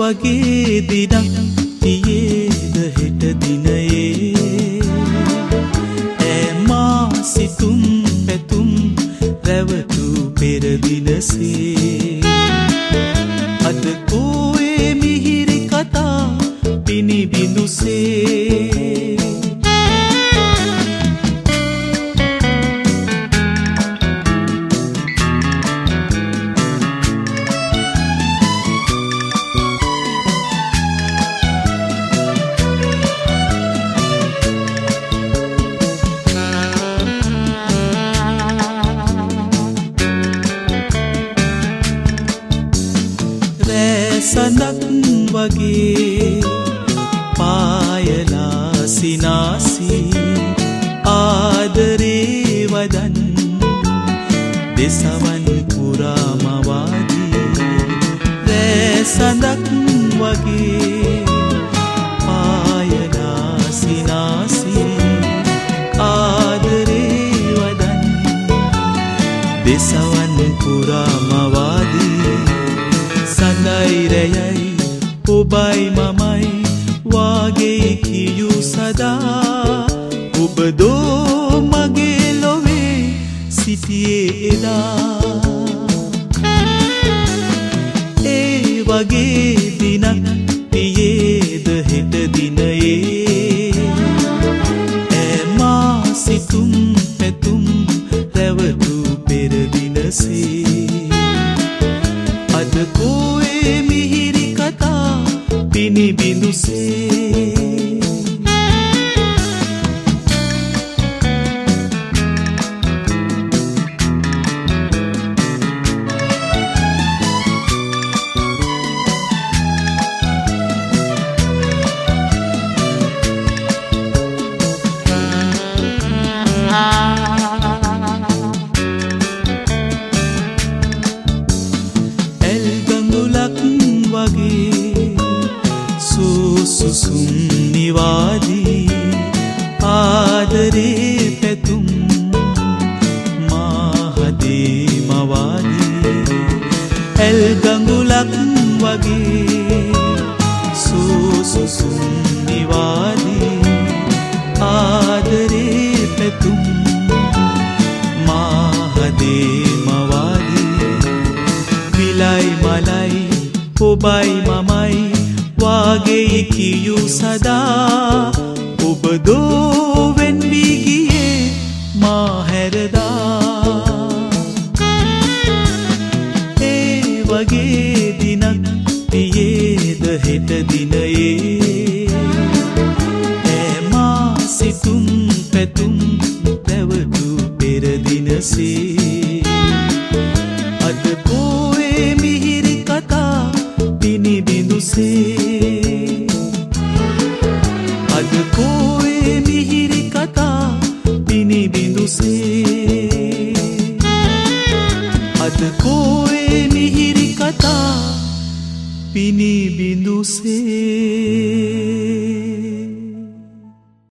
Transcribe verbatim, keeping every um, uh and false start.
වගේ දිනක් තියේද හෙට දිනයේ ඈමා සිතුම් පැතුම් රැවටු පෙර දිනසේ අද කෝයේ මිහිරි කතා පිනි බිඳුසේ සඳක් වගේ පායලා සිනාසි ආදරේ වදන් දෙසවන් පුරා මවාදී රෑ සඳක් වගේ පායලා සිනාසි ආදරේ වදන් දෙසවන් පුරා මවාදී සඳයි රැයයි ඔබයි මමයි වාගේ කියූ සදා ඔබ දෝ මගේ ලොවේ සිටියේ එදා ඒ වගේ දිනක් තියේද හෙට දිනයේ ඈමා සිතුම් පැතුම් රැවටු පෙර දිනසේ අද කෝයේ මිහිරි කතා පිනි බිඳුසේ සුසුම් නිවාදී ආදරේ පැතුම් මාහදේ මවාදී ඇල් ගඟුලක් වගේ සුසුම් නිවාදී ආදරේ පැතුම් මාහදේ මවාදී විලයි මලයි ඔබයි මමයි වාගේ කියූ සදා ඔබ දෝ වෙන් වී ගියේ මා හැරදා ඒ වගේ දිනක් තියේද හෙට දිනයේ ඈමා සිතුම් පැතුම් රැවටු පෙර දිනසේ අද කෝයේ මිහිරි කතා පිනි බිඳුසේ අද කෝයේ මිහිරි කතා පිනි බිඳුසේ අද කෝයේ මිහිරි කතා පිනි බිඳුසේ